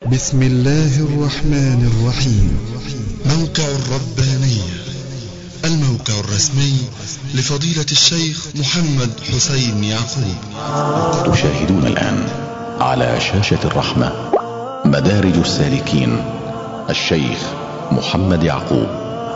بسم الله الرحمن الرحيم. موقع الربانية، الموقع الرسمي لفضيلة الشيخ محمد حسين يعقوب. تشاهدون الآن على شاشة الرحمة مدارج السالكين، الشيخ محمد يعقوب.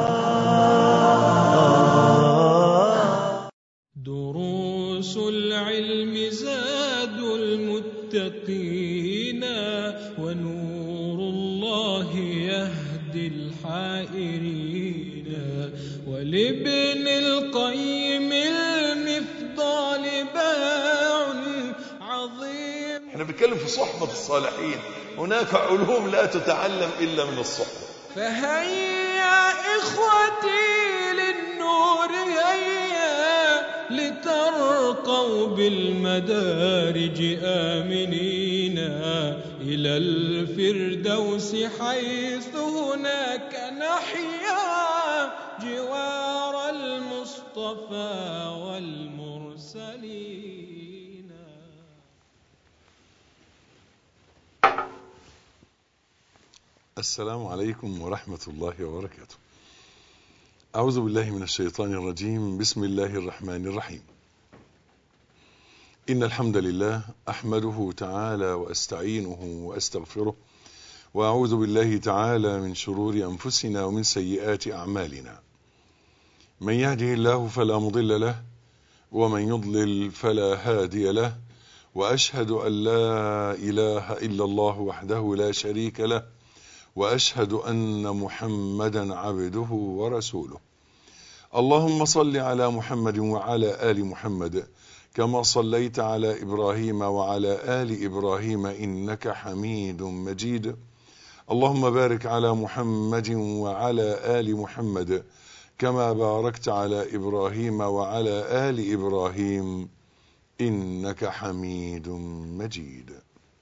دروس العلم زاد المتقين، ونور الله يهدي الحائرين، ولابن القيم المفضال باع عظيم. احنا بنتكلم في صحبة الصالحين، هناك علوم لا تتعلم إلا من الصحبة. فهيا إخوتي للنور، هيا لترقوا بالمدارج آمنين إلى الفردوس، حيث هناك نحيا جوار المصطفى والمرسلين. السلام عليكم ورحمة الله وبركاته. أعوذ بالله من الشيطان الرجيم. بسم الله الرحمن الرحيم. إن الحمد لله أحمده تعالى وأستعينه وأستغفره، وأعوذ بالله تعالى من شرور أنفسنا ومن سيئات أعمالنا. من يهده الله فلا مضل له، ومن يضلل فلا هادي له، وأشهد أن لا إله إلا الله وحده لا شريك له، وأشهد أن محمدا عبده ورسوله. اللهم صل على محمد وعلى آل محمد كما صليت على إبراهيم وعلى آل إبراهيم إنك حميد مجيد. اللهم بارك على محمد وعلى آل محمد كما باركت على إبراهيم وعلى آل إبراهيم إنك حميد مجيد.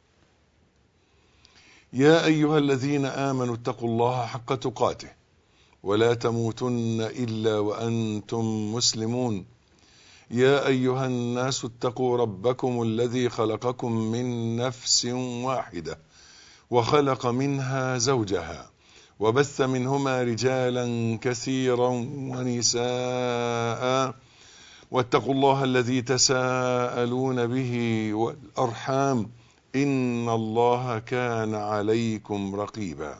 يا أيها الذين آمنوا اتقوا الله حق تقاته ولا تموتن إلا وأنتم مسلمون. يا أيها الناس اتقوا ربكم الذي خلقكم من نفس واحدة، وخلق منها زوجها، وبث منهما رجالا كثيرا ونساء، واتقوا الله الذي تساءلون به والأرحام، إن الله كان عليكم رقيبا.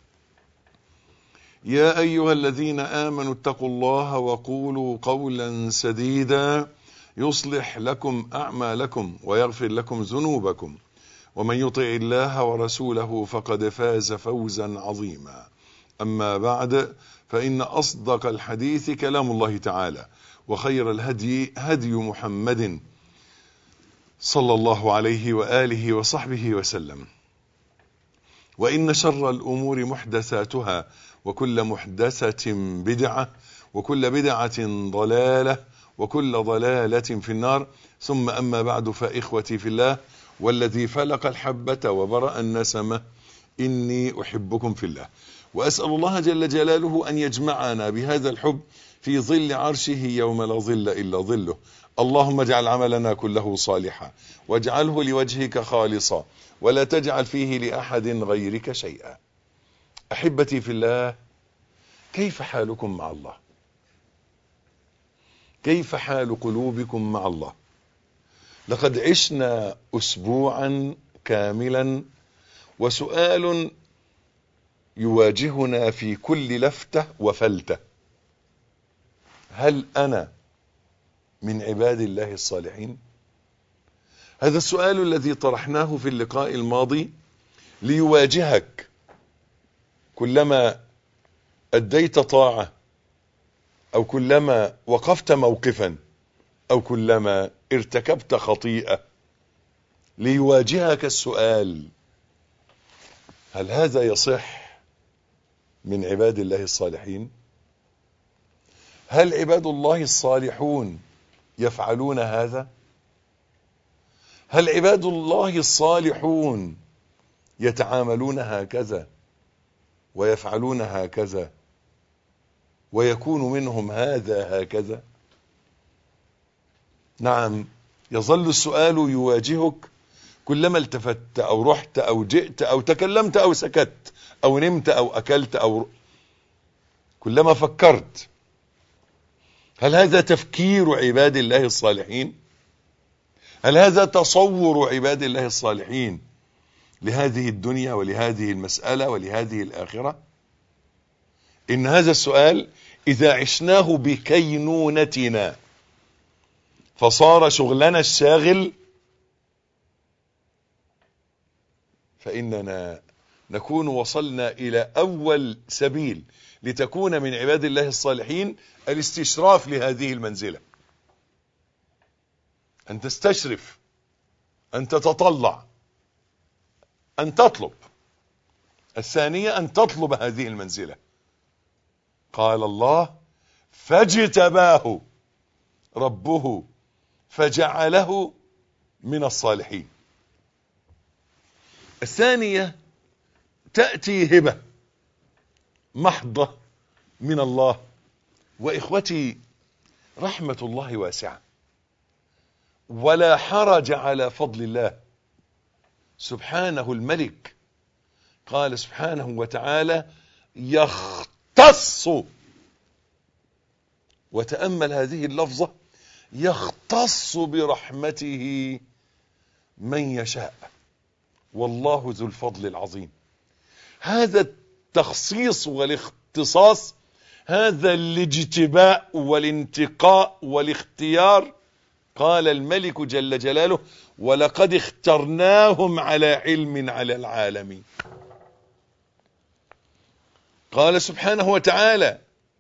يا أيها الذين آمنوا اتقوا الله وقولوا قولا سديدا يصلح لكم أعمالكم ويغفر لكم ذنوبكم، ومن يطع الله ورسوله فقد فاز فوزا عظيما. أما بعد، فإن أصدق الحديث كلام الله تعالى، وخير الهدي هدي محمد صلى الله عليه وآله وصحبه وسلم. وإن شر الأمور محدثاتها، وكل محدثة بدعة، وكل بدعة ضلالة، وكل ضلالة في النار. ثم أما بعد، فإخوتي في الله، والذي فلق الحبة وبرأ النسمة، إني أحبكم في الله، وأسأل الله جل جلاله أن يجمعنا بهذا الحب في ظل عرشه يوم لا ظل إلا ظله. اللهم اجعل عملنا كله صالحا، واجعله لوجهك خالصا، ولا تجعل فيه لأحد غيرك شيئا. أحبتي في الله، كيف حالكم مع الله؟ كيف حال قلوبكم مع الله؟ لقد عشنا أسبوعا كاملا، وسؤال يواجهنا في كل لفتة وفلتة: هل أنا من عباد الله الصالحين؟ هذا السؤال الذي طرحناه في اللقاء الماضي ليواجهك كلما أديت طاعة، أو كلما وقفت موقفا، أو كلما ارتكبت خطيئة. ليواجهك السؤال: هل هذا يصح من عباد الله الصالحين؟ هل عباد الله الصالحون يفعلون هذا؟ هل عباد الله الصالحون يتعاملون هكذا ويفعلون هكذا ويكون منهم هذا هكذا؟ نعم، يظل السؤال يواجهك كلما التفت أو رحت أو جئت أو تكلمت أو سكت أو نمت أو أكلت أو كلما فكرت. هل هذا تفكير عباد الله الصالحين؟ هل هذا تصور عباد الله الصالحين لهذه الدنيا ولهذه المسألة ولهذه الآخرة؟ إن هذا السؤال إذا عشناه بكينونتنا فصار شغلنا الشاغل، فإننا نكون وصلنا إلى أول سبيل لتكون من عباد الله الصالحين، الاستشراف لهذه المنزلة، أن تستشرف، أن تتطلع، أن تطلب. الثانية أن تطلب هذه المنزلة. قال الله: فاجتباه ربه فجعله من الصالحين. الثانية تأتي هبة محضة من الله. وإخوتي، رحمة الله واسعة ولا حرج على فضل الله سبحانه الملك. قال سبحانه وتعالى: يختص، وتأمل هذه اللفظة، يختص برحمته من يشاء، والله ذو الفضل العظيم. هذا التخصيص والاختصاص، هذا الاجتباء والانتقاء والاختيار، قال الملك جل جلاله: ولقد اخترناهم على علم على العالمين. قال سبحانه وتعالى: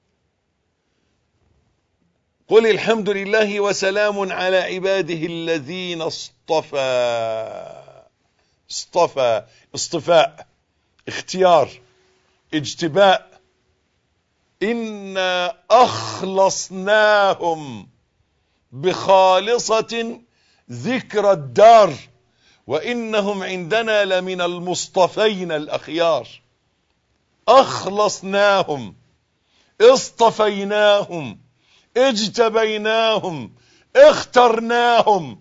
قل الحمد لله وسلام على عباده الذين اصطفى. اصطفاء، اختيار، اجتباء. إنا أخلصناهم بخالصة ذكر الدار وإنهم عندنا لمن المصطفين الأخيار. أخلصناهم، اصطفيناهم، اجتبيناهم، اخترناهم.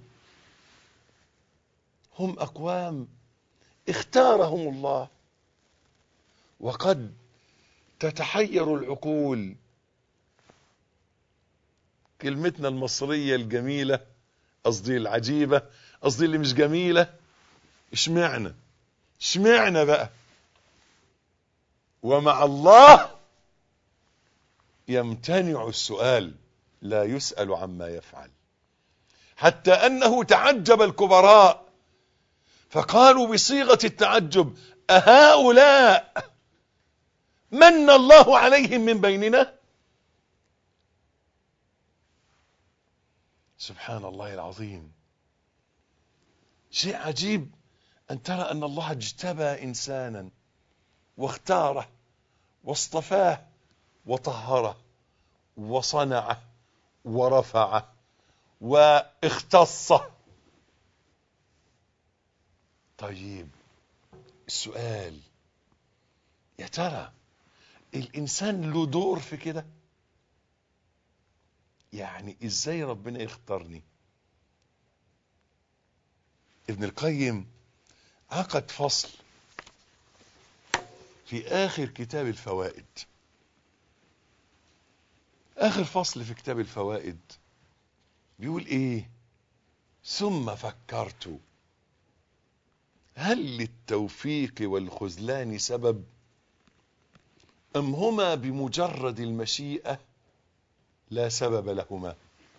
هم أقوام اختارهم الله. وقد تتحير العقول، كلمتنا المصرية الجميلة، قصدي العجيبة، قصدي اللي مش جميلة، اشمعنا بقى؟ ومع الله يمتنع السؤال، لا يسأل عما يفعل. حتى أنه تعجب الكبراء فقالوا بصيغة التعجب: أهؤلاء من الله عليهم من بيننا؟ سبحان الله العظيم. شيء عجيب أن ترى أن الله اجتبى إنسانا واختاره واصطفاه وطهره وصنعه ورفعه واختصه. طيب السؤال، يا ترى الإنسان له دور في كده؟ يعني إزاي ربنا يختارني؟ ابن القيم عقد فصل في آخر كتاب الفوائد. آخر فصل في كتاب الفوائد بيقول إيه؟ ثم فكرت هل للتوفيق والخذلان سبب أم هما بمجرد المشيئة لا سبب لهما؟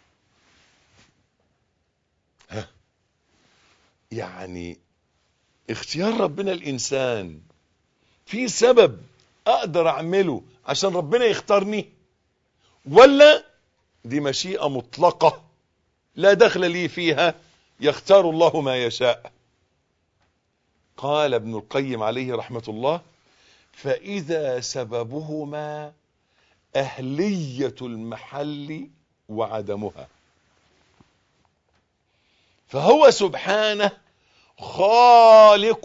يعني اختيار ربنا الإنسان في سبب أقدر أعمله عشان ربنا يختارني، ولا دي مشيئة مطلقة لا دخل لي فيها، يختار الله ما يشاء؟ قال ابن القيم عليه رحمة الله: فإذا سببهما أهلية المحل وعدمها، فهو سبحانه خالق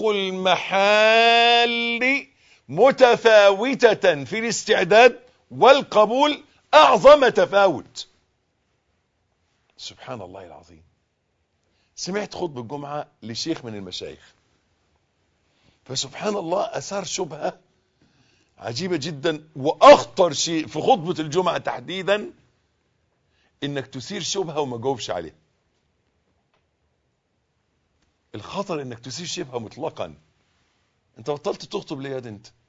المحال متفاوتة في الاستعداد والقبول أعظم تفاوت. سبحان الله العظيم. سمعت خطبة الجمعة لشيخ من المشايخ، فسبحان الله أثار شبهة عجيبة جدا. وأخطر شيء في خطبة الجمعة تحديدا إنك تثير شبهة وما جاوبش عليها. الخطر إنك تثير شبهة مطلقا. أنت بطلت تخطب ليه يا دي أنت؟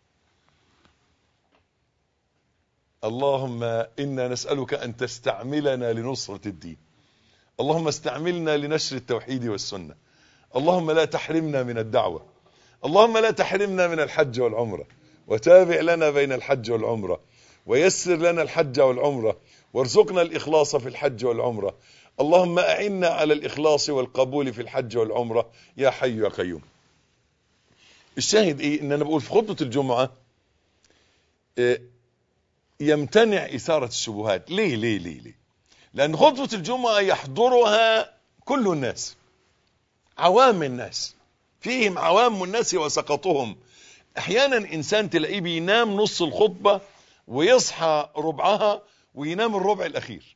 اللهم إنا نسألك أن تستعملنا لنصرة الدين، اللهم استعملنا لنشر التوحيد والسنة، اللهم لا تحرمنا من الدعوة، اللهم لا تحرمنا من الحج والعمرة، وتابع لنا بين الحج والعمرة، ويسر لنا الحج والعمرة، وارزقنا الإخلاص في الحج والعمرة، اللهم أعنا على الإخلاص والقبول في الحج والعمرة يا حي يا قيوم. الشاهد إيه؟ إن أنا بقول في خطبة الجمعة يمتنع إثارة الشبهات. ليه؟ لأن خطبة الجمعة يحضرها كل الناس، عوام الناس، فيهم عوام الناس وسقطهم. أحيانا إنسان تلاقيه بينام نص الخطبة ويصحى ربعها وينام الربع الأخير،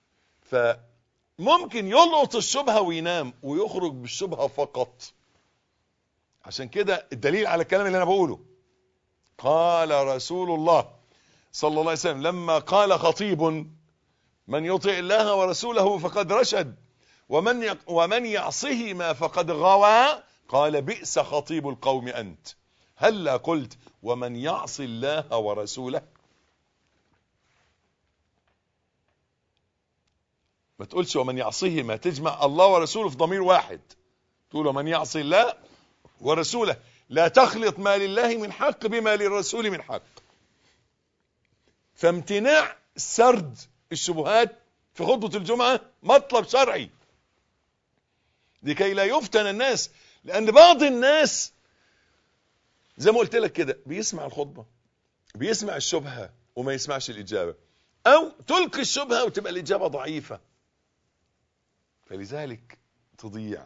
فممكن يلقط الشبهة وينام ويخرج بالشبهة فقط. عشان كده الدليل على الكلام اللي أنا بقوله، قال رسول الله صلى الله عليه وسلم لما قال خطيب: من يطع الله ورسوله فقد رشد ومن يعصهما فقد غوى، قال: بئس خطيب القوم أنت. هلا قلت: ومن يعص الله ورسوله؟ ما تقولش ومن يعصهما، تجمع الله ورسوله في ضمير واحد، تقول ومن يعص الله ورسوله. لا تخلط ما لله من حق بما للرسول من حق. فامتناع سرد الشبهات في خطبة الجمعة مطلب شرعي لكي لا يفتن الناس. لأن بعض الناس زي ما قلت لك كده بيسمع الخطبة، بيسمع الشبهة وما يسمعش الإجابة، أو تلقي الشبهة وتبقى الإجابة ضعيفة، فلذلك تضيع.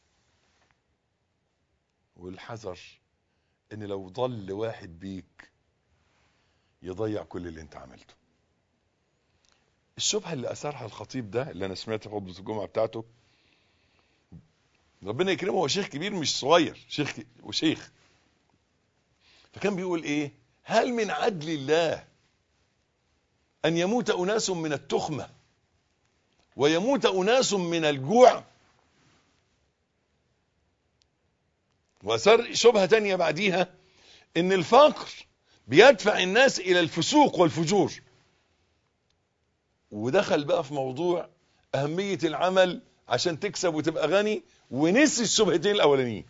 والحذر إن لو ضل واحد بيك يضيع كل اللي انت عملته. الشبهة اللي أثارها الخطيب ده اللي أنا سمعت في خطبة الجمعة بتاعته، ربنا يكرمه، هو شيخ كبير مش صغير، شيخ وشيخ. فكان بيقول إيه؟ هل من عدل الله أن يموت أناس من التخمة ويموت أناس من الجوع؟ وأثار شبهة تانية بعديها إن الفقر بيدفع الناس إلى الفسوق والفجور. ودخل بقى في موضوع أهمية العمل عشان تكسب وتبقى غني، ونسي الشبهتين الأولانيين.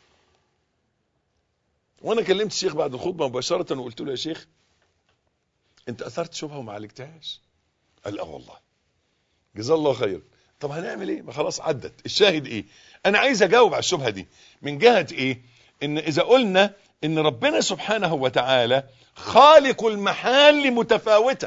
وأنا كلمت الشيخ بعد الخطبة مباشرة وقلت له: يا شيخ أنت أثرت شبهة وما عالجتهاش. قال: لا والله. جزاه الله خير. طب هنعمل إيه؟ ما خلاص عدت. الشاهد إيه؟ أنا عايز أجاوب على الشبهة دي من جهة إيه؟ إن إذا قلنا إن ربنا سبحانه وتعالى خالق المحال متفاوتة،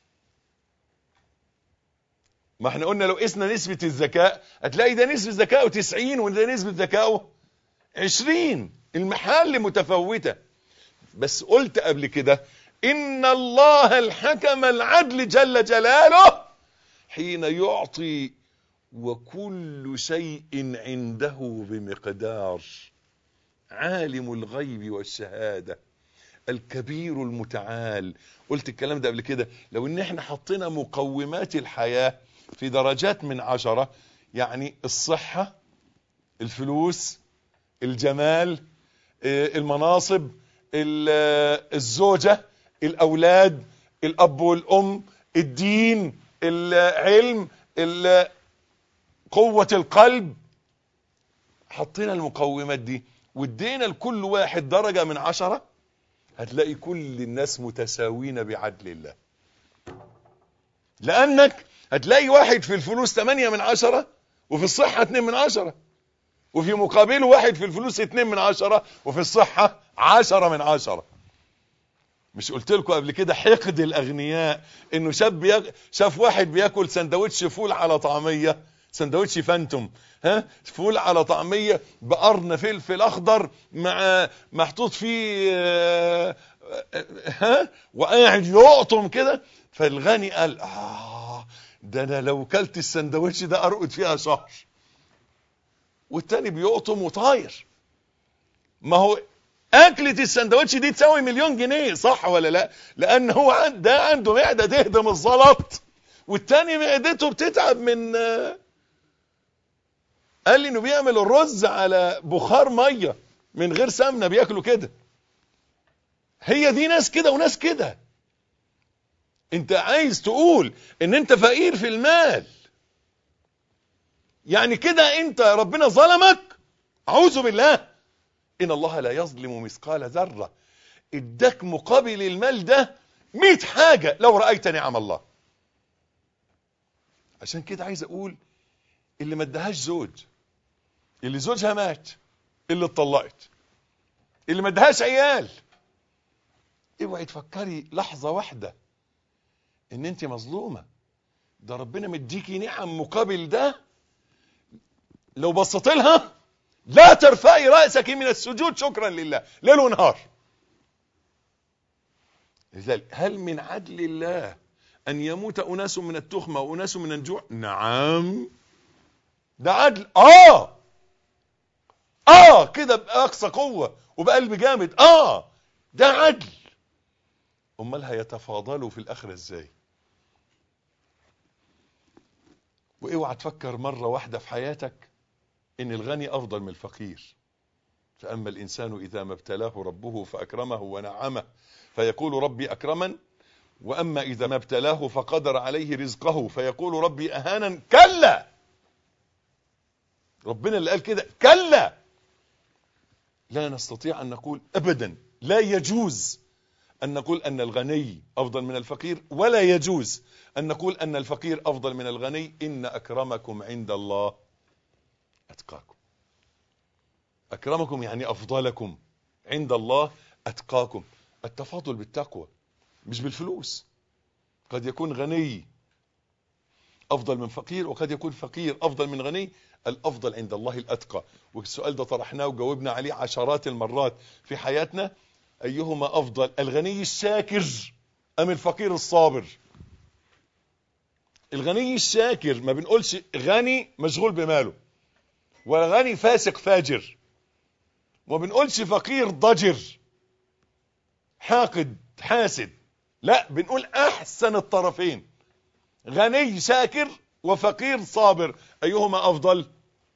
ما احنا قلنا لو قسنا نسبة الذكاء هتلاقي ده نسبة ذكائه 90 وده نسبة ذكائه 20. المحال متفاوتة. بس قلت قبل كده إن الله الحكم العدل جل جلاله حين يعطي وكل شيء عنده بمقدار، عالم الغيب والشهادة الكبير المتعال. قلت الكلام ده قبل كده. لو ان احنا حطينا مقومات الحياة في درجات من 10، يعني الصحة، الفلوس، الجمال، المناصب، الزوجة، الأولاد، الأب والأم، الدين، العلم، قوة القلب، حطينا المقومات دي وادينا لكل واحد درجة من 10، هتلاقي كل الناس متساوين بعدل الله. لأنك هتلاقي واحد في الفلوس 8 من 10 وفي الصحة 2 من 10، وفي مقابله واحد في الفلوس 2 من 10 وفي الصحة 10 من 10. مش قلت لكم قبل كده حقد الأغنياء انه شاف واحد بياكل سندوتش فول على طعمية، سندوتش فانتوم، فول على طعمية بقرن فلفل اخضر مع محطوط فيه وقاعد يقطم كده. فالغني قال: ده انا لو كلت السندوتش ده ارقد فيها شهر. والتاني بيقطم وطاير. ما هو أكلة السندوتش دي تساوي 1,000,000 جنيه، صح ولا لا؟ لأن هو ده عنده معدة تهدم الزلط، والتاني معدته بتتعب من قال لي انه بيعمل الرز على بخار ميه من غير سمنه، بياكلوا كده. هي دي ناس كده وناس كده. انت عايز تقول ان انت فقير في المال، يعني كده انت ربنا ظلمك؟ اعوذ بالله. ان الله لا يظلم مثقال ذره. اداك مقابل المال ده 100 حاجه لو رايت نعم الله. عشان كده عايز اقول اللي ما ادهاش زوج، اللي زوجها مات، اللي اتطلقت، اللي ما ادهاش عيال، اوعي تفكري لحظه واحده ان انت مظلومه. ده ربنا مديكي نعم مقابل ده، لو بصيت لها لا ترفعي رأسك من السجود شكرا لله ليل ونهار. لذلك هل من عدل الله أن يموت أناس من التخمة وأناس من الجوع؟ نعم، ده عدل. كده بأقصى قوة وبقلب جامد. ده عدل. أمال هيتفاضلوا في الآخرة إزاي؟ واوعى تفكر مرة واحدة في حياتك ان الغني افضل من الفقير. فاما الانسان اذا ما ابتلاه ربه فاكرمه ونعمه فيقول ربي اكرمن، واما اذا ما ابتلاه فقدر عليه رزقه فيقول ربي اهانن. كلا، ربنا اللي قال كده. كلا، لا نستطيع ان نقول ابدا، لا يجوز ان نقول ان الغني افضل من الفقير، ولا يجوز ان نقول ان الفقير افضل من الغني. ان اكرمكم عند الله اتقاكم. اكرمكم يعني افضلكم عند الله اتقاكم. التفاضل بالتقوى مش بالفلوس. قد يكون غني افضل من فقير، وقد يكون فقير افضل من غني. الافضل عند الله الاتقى. والسؤال ده طرحناه وجاوبنا عليه عشرات المرات في حياتنا. ايهما افضل، الغني الشاكر ام الفقير الصابر؟ الغني الشاكر ما بنقولش غني مشغول بماله، ولا غني فاسق فاجر، وما بنقولش فقير ضجر حاقد حاسد. لا، بنقول احسن الطرفين، غني شاكر وفقير صابر. ايهما افضل؟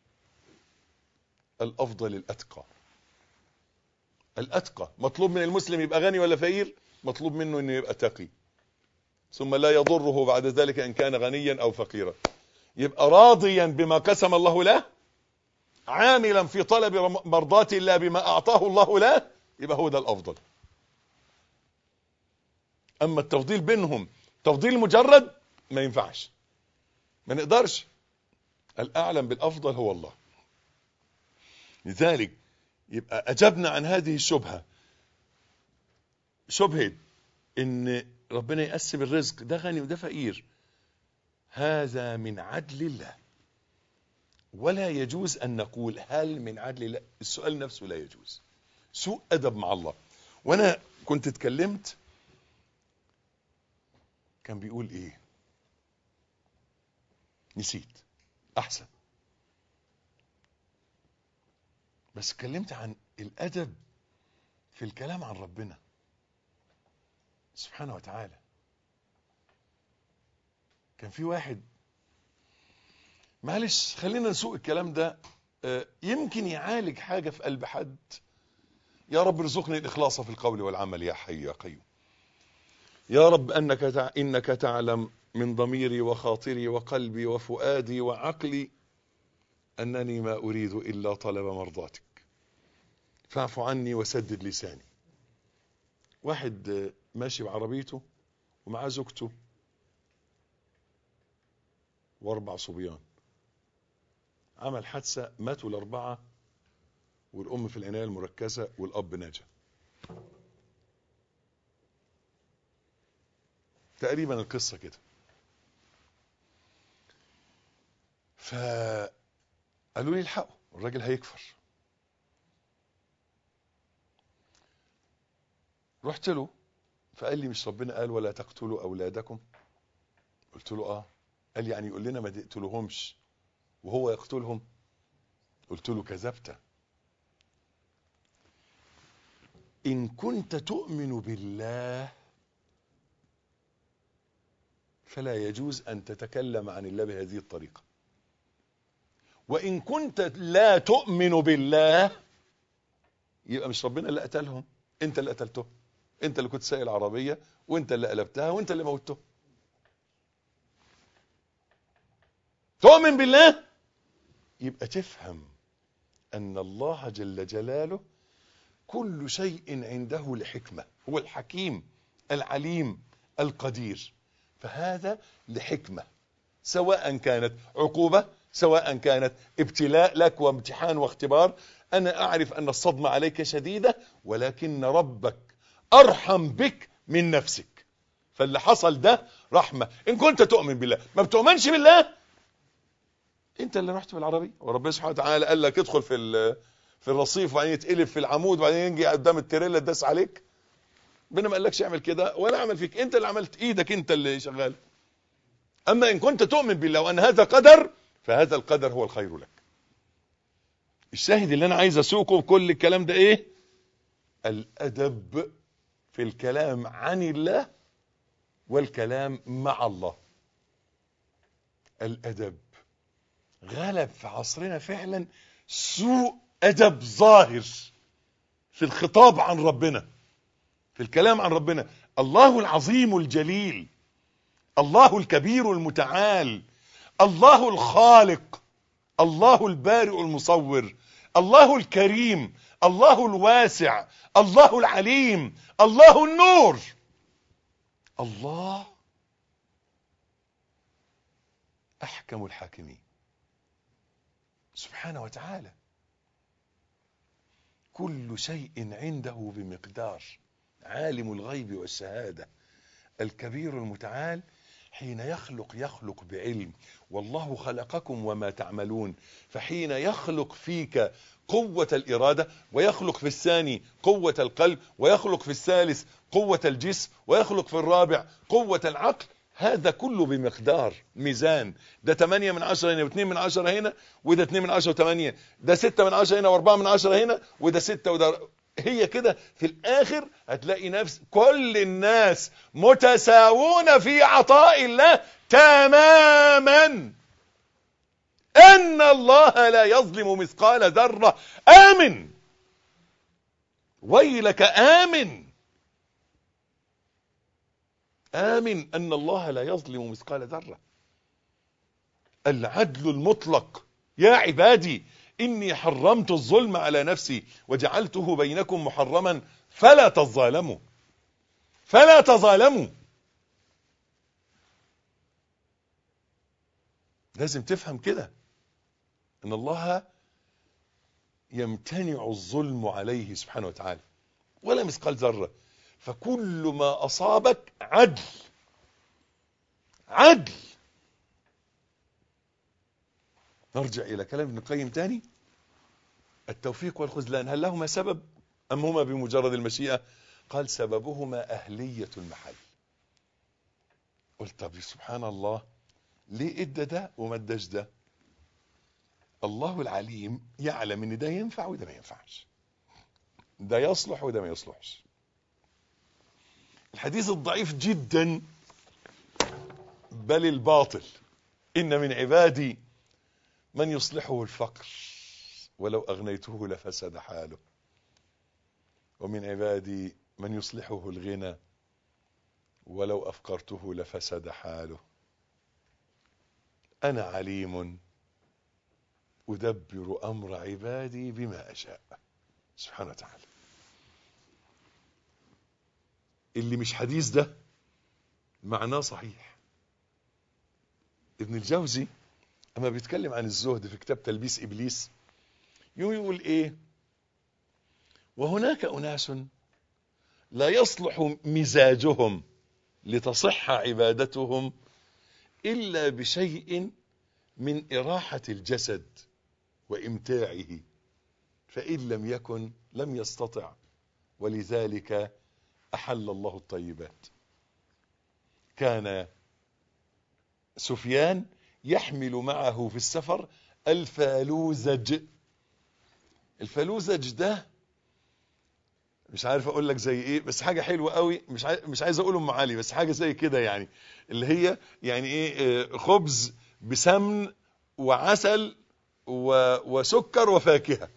الافضل الاتقى. الاتقى. مطلوب من المسلم يبقى غني ولا فقير؟ مطلوب منه انه يبقى تقي، ثم لا يضره بعد ذلك ان كان غنيا او فقيرا. يبقى راضيا بما قسم الله له، عاملا في طلب مرضات الله بما اعطاه الله له، يبقى هو ده الافضل. اما التفضيل بينهم تفضيل مجرد ما ينفعش، ما نقدرش. الاعلم بالافضل هو الله. لذلك يبقى اجبنا عن هذه الشبهة، شبهة ان ربنا يقسم الرزق، ده غني وده فقير. هذا من عدل الله، ولا يجوز ان نقول هل من عدل الله. السؤال نفسه لا يجوز، سوء ادب مع الله. وانا كنت اتكلمت، كان بيقول ايه نسيت، احسن، بس اتكلمت عن الادب في الكلام عن ربنا سبحانه وتعالى. كان في واحد، معلش خلينا نسوق الكلام ده، يمكن يعالج حاجة في قلب حد. يا رب ارزقني الإخلاص في القول والعمل يا حي يا قيوم. يا رب إنك تعلم من ضميري وخاطري وقلبي وفؤادي وعقلي أنني ما أريد إلا طلب مرضاتك، فاعف عني وسدد لساني. واحد ماشي بعربيته ومعاه زوجته و4 صبيان، عمل حادثة، ماتوا ال4، والأم في العناية المركزة والأب نجا. تقريبا القصة كده. فقالوا لي الحقوا الراجل هيكفر. رحت له، فقال لي مش ربنا قال ولا تقتلوا أولادكم؟ قلت له قال لي يعني يقول لنا ما تقتلوهمش وهو يقتلهم؟ قلت له كذبت. إن كنت تؤمن بالله فلا يجوز أن تتكلم عن الله بهذه الطريقة. وإن كنت لا تؤمن بالله يبقى مش ربنا اللي قتلهم، انت اللي قتلته، انت اللي كنت سايق العربية وانت اللي قلبتها وانت اللي موتته. تؤمن بالله يبقى تفهم أن الله جل جلاله كل شيء عنده لحكمة، هو الحكيم العليم القدير، فهذا لحكمة، سواء كانت عقوبة سواء كانت ابتلاء لك وامتحان واختبار. أنا أعرف أن الصدمة عليك شديدة، ولكن ربك أرحم بك من نفسك، فاللي حصل ده رحمة. إن كنت تؤمن بالله. ما بتؤمنش بالله انت اللي رحت بالعربية، وربنا سبحانه وتعالى قال لك ادخل في الرصيف وبعدين يتقلب في العمود وبعدين يجي قدام التريلا تداس عليك. ربنا ما قالكش اعمل كده ولا عمل فيك، انت اللي عملت، ايدك انت اللي شغال. اما ان كنت تؤمن بالله وان هذا قدر فهذا القدر هو الخير لك. الشاهد اللي انا عايز اسوقه بكل الكلام ده ايه؟ الادب في الكلام عن الله والكلام مع الله. الادب غلب في عصرنا فعلا سوء ادب ظاهر في الخطاب عن ربنا، في الكلام عن ربنا. الله العظيم الجليل، الله الكبير المتعال، الله الخالق، الله البارئ المصور، الله الكريم، الله الواسع، الله العليم، الله النور. الله أحكم الحاكمين سبحانه وتعالى. كل شيء عنده بمقدار، عالم الغيب والشهادة، الكبير المتعال. حين يخلق بعلم، والله خلقكم وما تعملون. فحين يخلق فيك قوة الإرادة، ويخلق في الثاني قوة القلب، ويخلق في الثالث قوة الجسم، ويخلق في الرابع قوة العقل، هذا كله بمقدار ميزان. ده 8 من 10 هنا، و2 من 10 هنا، وده 2 من 10 و8، ده 6 من 10 هنا، و4 من 10 هنا، وده 6 وده. هي كده في الآخر هتلاقي نفس كل الناس متساوون في عطاء الله تماما. أن الله لا يظلم مثقال ذرة. آمن، ويلك آمن، آمن أن الله لا يظلم مثقال ذرة. العدل المطلق. يا عبادي إني حرمت الظلم على نفسي وجعلته بينكم محرما فلا تظالموا، فلا تظالموا. لازم تفهم كده ان الله يمتنع الظلم عليه سبحانه وتعالى ولا مثقال ذرة. فكل ما أصابك عدل، عدل. نرجع إلى كلام ابن القيم تاني. التوفيق والخذلان هل لهما سبب أم هما بمجرد المشيئة؟ قال سببهما أهلية المحل. قلت طب سبحان الله، ليه ادى ده وما اداش ده؟ الله العليم يعلم ان ده ينفع وده ما ينفعش، ده يصلح وده ما يصلحش. الحديث الضعيف جدا بل الباطل: إن من عبادي من يصلحه الفقر ولو أغنيته لفسد حاله، ومن عبادي من يصلحه الغنى ولو أفقرته لفسد حاله. أنا عليم أدبر أمر عبادي بما أشاء سبحانه وتعالى. اللي مش حديث ده معناه صحيح. ابن الجوزي اما بيتكلم عن الزهد في كتاب تلبيس إبليس يقول ايه: وهناك أناس لا يصلح مزاجهم لتصح عبادتهم إلا بشيء من إراحة الجسد وإمتاعه، فإن لم يكن لم يستطع، ولذلك أحل الله الطيبات. كان سفيان يحمل معه في السفر الفالوزج، الفلوزج ده مش عارف اقول لك زي ايه، بس حاجه حلوه قوي، مش عايز اقول ام علي، بس حاجه زي كده يعني، اللي هي يعني ايه، خبز بسمن وعسل وسكر وفاكهه،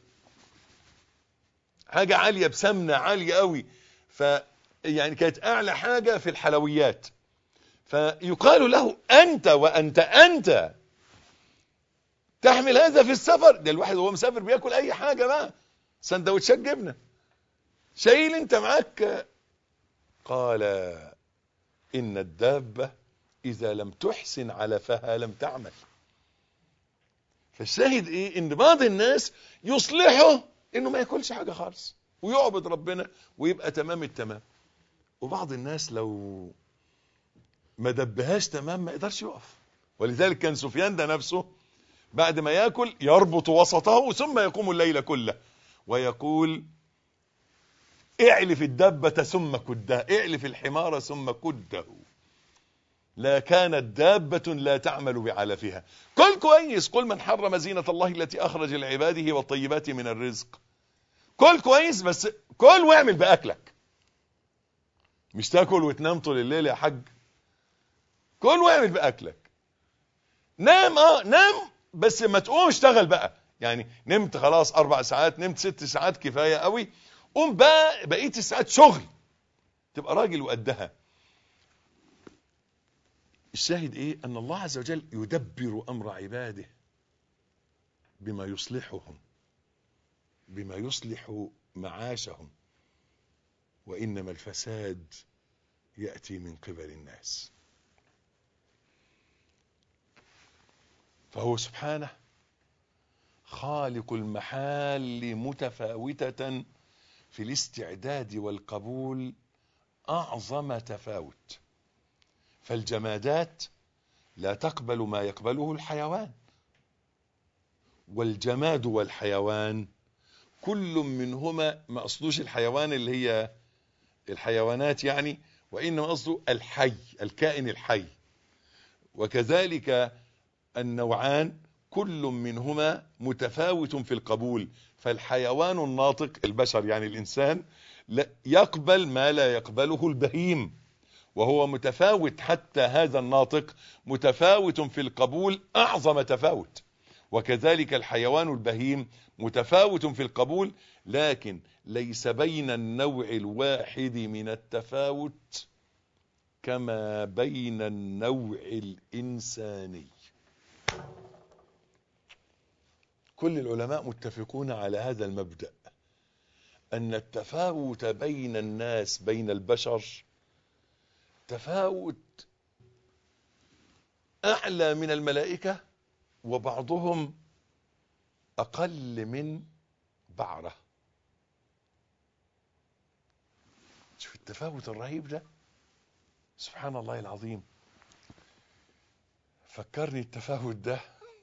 حاجه عاليه بسمنه عاليه قوي، يعني كانت اعلى حاجه في الحلويات. فيقال له انت تحمل هذا في السفر؟ ده الواحد وهو مسافر بياكل اي حاجه بقى، سندوتشات جبنه، شايل انت معاك؟ قال ان الدابه اذا لم تحسن علفها لم تعمل. فالشاهد ايه؟ ان بعض الناس يصلحه انه ما ياكلش حاجه خالص ويعبد ربنا ويبقى تمام التمام، وبعض الناس لو ما دبهاش تمام ما يقدرش يقف. ولذلك كان سفيان ده نفسه بعد ما ياكل يربط وسطه ثم يقوم الليل كله ويقول اعلف الدابة ثم كده، اعلف الحمار ثم كده، لا كانت دابة لا تعمل بعلفها. كل كويس، قل من حرم زينة الله التي أخرج لعباده والطيبات من الرزق. كل كويس، بس كل واعمل بأكلك، مش تاكل وتنام طول الليل يا حاج. كل واعمل بأكلك، نام نام، بس ما تقوم اشتغل بقى. يعني نمت خلاص 4 ساعات، نمت 6 ساعات كفاية قوي، قوم بقى بقية الساعات شغل، تبقى راجل وقدها. الشاهد ايه؟ ان الله عز وجل يدبر امر عباده بما يصلحهم، بما يصلح معاشهم، وانما الفساد يأتي من قبل الناس. فهو سبحانه خالق المحال متفاوتة في الاستعداد والقبول أعظم تفاوت. فالجمادات لا تقبل ما يقبله الحيوان، والجماد والحيوان كل منهما، ما أصلوش الحيوان اللي هي الحيوانات يعني، وإنما أصله الحي، الكائن الحي. وكذلك النوعان كل منهما متفاوت في القبول. فالحيوان الناطق، البشر يعني الإنسان، يقبل ما لا يقبله البهيم، وهو متفاوت، حتى هذا الناطق متفاوت في القبول أعظم تفاوت. وكذلك الحيوان البهيم متفاوت في القبول، لكن ليس بين النوع الواحد من التفاوت كما بين النوع الإنساني. كل العلماء متفقون على هذا المبدأ، أن التفاوت بين الناس، بين البشر، تفاوت أعلى من الملائكة، وبعضهم أقل من بعرة. شوف التفاوت الرهيب ده، سبحان الله العظيم. فكرني التفاوت ده،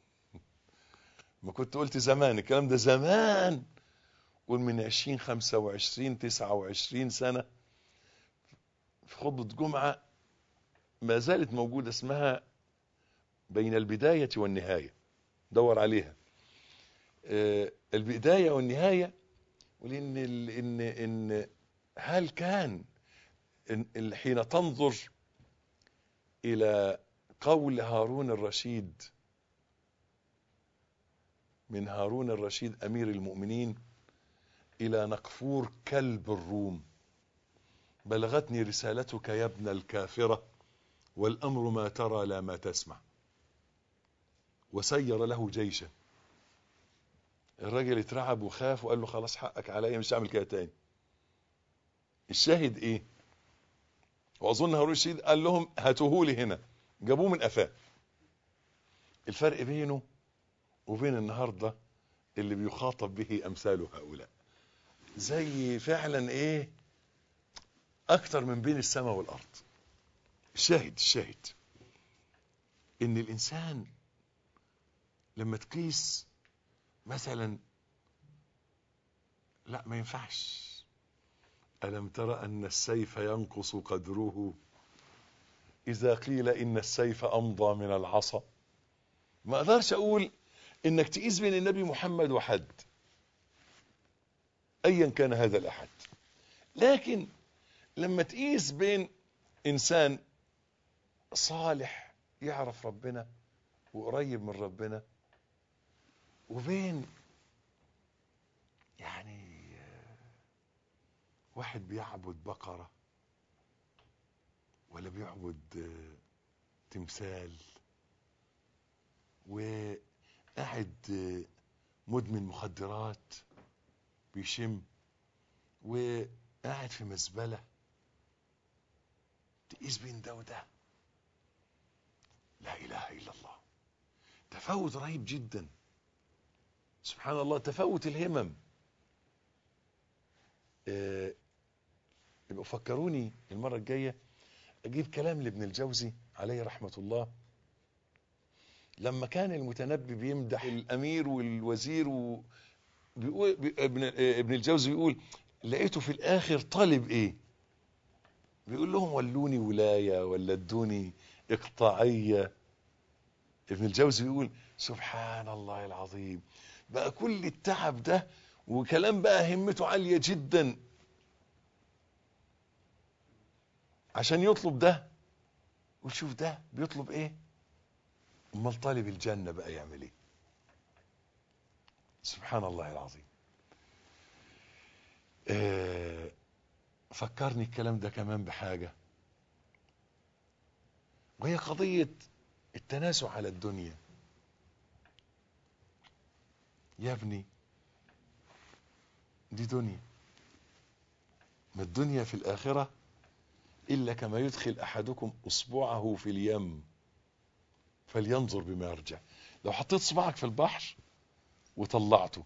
ما كنت قلت زمان الكلام ده زمان، قول من 20 25 29 سنة، في خطبة جمعة ما زالت موجودة، اسمها بين البداية والنهاية، دور عليها. البداية والنهاية، ولأن إن هل كان حين تنظر إلى قول هارون الرشيد، من هارون الرشيد أمير المؤمنين إلى نقفور كلب الروم: بلغتني رسالتك يا ابن الكافرة، والأمر ما ترى لا ما تسمع. وسير له جيشا. الراجل اترعب وخاف وقال له خلاص حقك عليا، مش هعمل كده تاني. الشاهد ايه؟ واظن هارون الرشيد قال لهم هاتوهولي هنا، جابوه من قفاه. الفرق بينه وبين النهارده اللي بيخاطب به امثال هؤلاء زي فعلا ايه، اكتر من بين السماء والارض. الشاهد ان الانسان لما تقيس مثلا، لا ما ينفعش، ألم ترى أن السيف ينقص قدره إذا قيل إن السيف أمضى من العصا. ما أقدرش أقول إنك تقيس بين النبي محمد وحد، ايا كان هذا الاحد. لكن لما تقيس بين انسان صالح يعرف ربنا وقريب من ربنا، وبين يعني واحد بيعبد بقرة ولا بيعبد تمثال، وقاعد مدمن مخدرات بيشم، وقاعد في مزبلة، تقيس بين ده وده، لا إله إلا الله. تفاوت رهيب جدا، سبحان الله، تفاوت الهمم. يبقوا فكروني المرة الجاية أجيب كلام لابن الجوزي عليه رحمة الله، لما كان المتنبي بيمدح الأمير والوزير بيقول ابن الجوزي بيقول لقيته في الآخر طالب إيه؟ بيقول لهم ولوني ولاية ولا ادوني إقطاعية. ابن الجوزي بيقول سبحان الله العظيم، بقى كل التعب ده وكلام بقى همته عالية جدا عشان يطلب ده، وشوف ده بيطلب ايه. امال طالب الجنة بقى يعمل ايه؟ سبحان الله العظيم. فكرني الكلام ده كمان بحاجة، وهي قضية التناسع على الدنيا. يا ابني دي دنيا، ما الدنيا في الآخرة إلا كما يدخل أحدكم أصبعه في اليم فلينظر بما يرجع. لو حطيت صباعك في البحر وطلعته،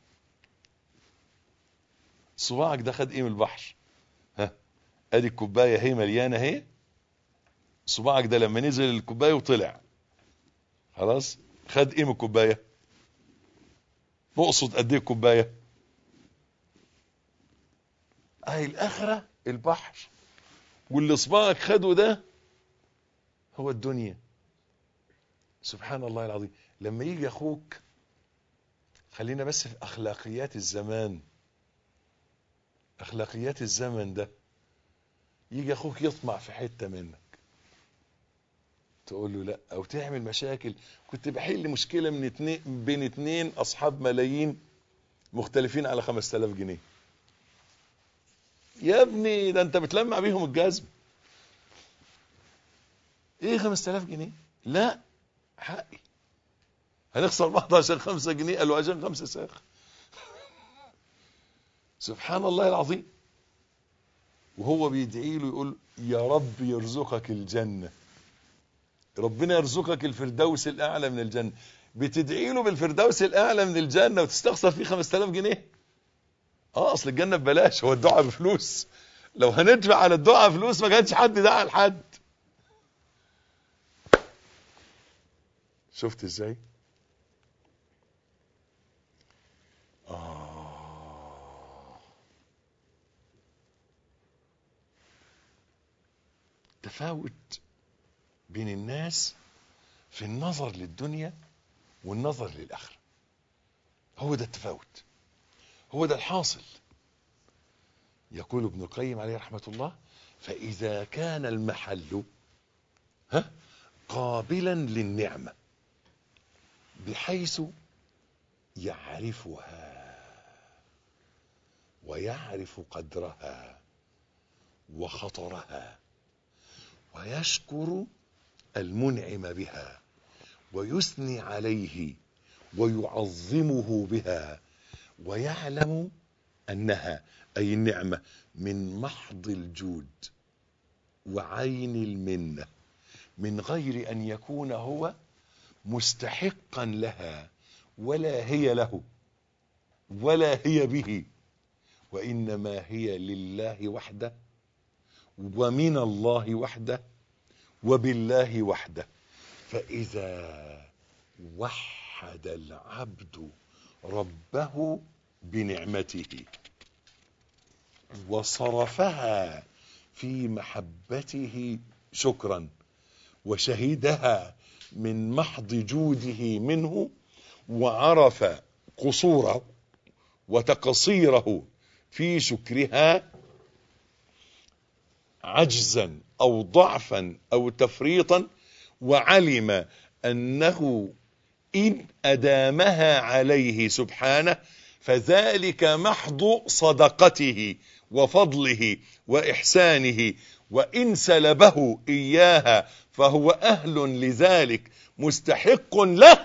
صباعك ده خد ايه من البحر؟ ها، ادي الكوبايه هي مليانه اهي، صباعك ده لما نزل الكوبايه وطلع خلاص خد ايه من الكوبايه؟ نقصد قد ايه الكوبايه؟ اهي الاخره البحر، واللي صباعك خده ده هو الدنيا. سبحان الله العظيم. لما يجي اخوك، خلينا بس في اخلاقيات الزمان، اخلاقيات الزمن ده، يجي اخوك يطمع في حته منك، تقول له لا، او تعمل مشاكل. كنت بحل مشكله بين اتنين اصحاب ملايين مختلفين على 5000 جنيه. يا ابني ده انت بتلمع بيهم الجزم. ايه 5000 جنيه؟ لا، حقي. هنخسر بعض عشان 5 جنيه؟ قالوا عشان 5 ساخ. سبحان الله العظيم. وهو بيدعي له يقول يا رب يرزقك الجنة، ربنا يرزقك الفردوس الأعلى من الجنة. بتدعي له بالفردوس الأعلى من الجنة وتستخسر فيه 5000 جنيه؟ أصل الجنة ببلاش، هو الدعاء بفلوس. لو هندفع على الدعاء فلوس ما كانش حد دعا لحد. شفت ازاي؟ تفاوت بين الناس في النظر للدنيا والنظر للآخرة. هو ده التفاوت، هو ده الحاصل. يقول ابن القيم عليه رحمة الله فإذا كان المحل قابلا للنعمة بحيث يعرفها ويعرف قدرها وخطرها ويشكر المنعم بها ويثني عليه ويعظمه بها، ويعلم أنها أي النعمة من محض الجود وعين المنة من غير أن يكون هو مستحقا لها ولا هي له ولا هي به، وإنما هي لله وحده ومن الله وحده وبالله وحده. فإذا وحد العبد ربه بنعمته وصرفها في محبته شكرا وشهدها من محض جوده منه، وعرف قصوره وتقصيره في شكرها عجزا أو ضعفا أو تفريطا، وعلم أنه إن أدامها عليه سبحانه فذلك محض صدقته وفضله وإحسانه، وإن سلبه إياها فهو أهل لذلك مستحق له،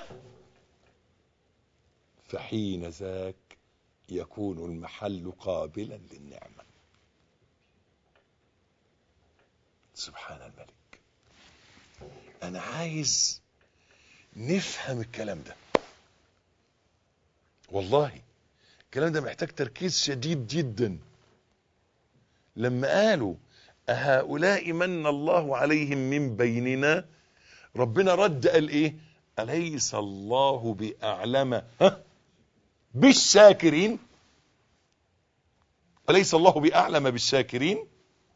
فحين ذاك يكون المحل قابلا للنعمة. سبحان الملك. أنا عايز نفهم الكلام ده، والله الكلام ده محتاج تركيز شديد جدا. لما قالوا أهؤلاء من الله عليهم من بيننا، ربنا رد قال ايه؟ أليس الله بأعلم بالشاكرين؟ أليس الله بأعلم بالشاكرين؟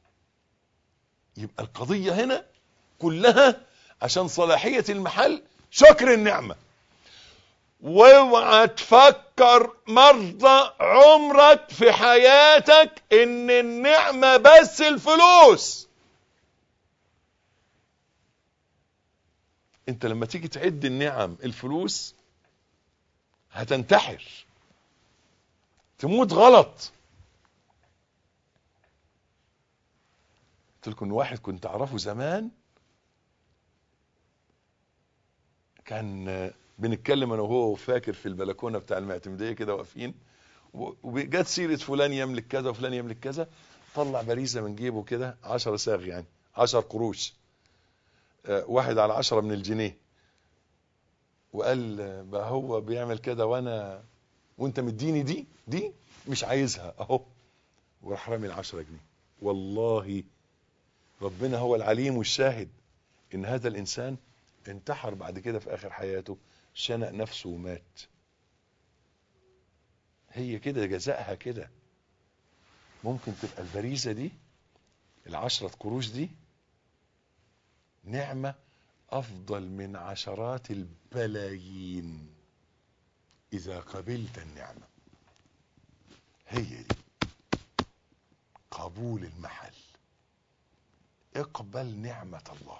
يبقى القضية هنا كلها عشان صلاحية المحل شكر النعمة. واوعى تفكر مرة عمرك في حياتك ان النعمة بس الفلوس. انت لما تيجي تعد النعم الفلوس هتنتحر، تموت غلط. قلت لكم واحد كنت اعرفه زمان، كان بنتكلم انا وهو فاكر في البلكونه بتاع المعتمديه كده واقفين، وجت سيره فلان يملك كذا وفلان يملك كذا، طلع باريزه من جيبه كده 10 صاغ، يعني 10 قروش، 1 على 10 من الجنيه، وقال بقى هو بيعمل كده وانت مديني دي مش عايزها اهو، وراح رامي ال10 جنيه. والله ربنا هو العليم والشاهد ان هذا الانسان انتحر بعد كده في اخر حياته، شنق نفسه ومات. هي كده جزائها كده. ممكن تبقى البريزة دي 10 قروش دي نعمة افضل من عشرات البلايين اذا قبلت النعمة. هي دي قبول المحل. اقبل نعمة الله،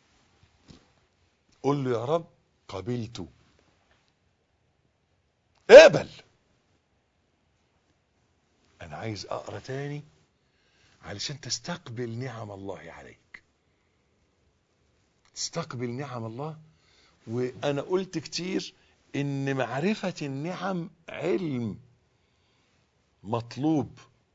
قل له يا رب قبلته، اقبل. انا عايز اقرا تاني علشان تستقبل نعم الله عليك، تستقبل نعم الله. وانا قلت كتير ان معرفة النعم علم مطلوب.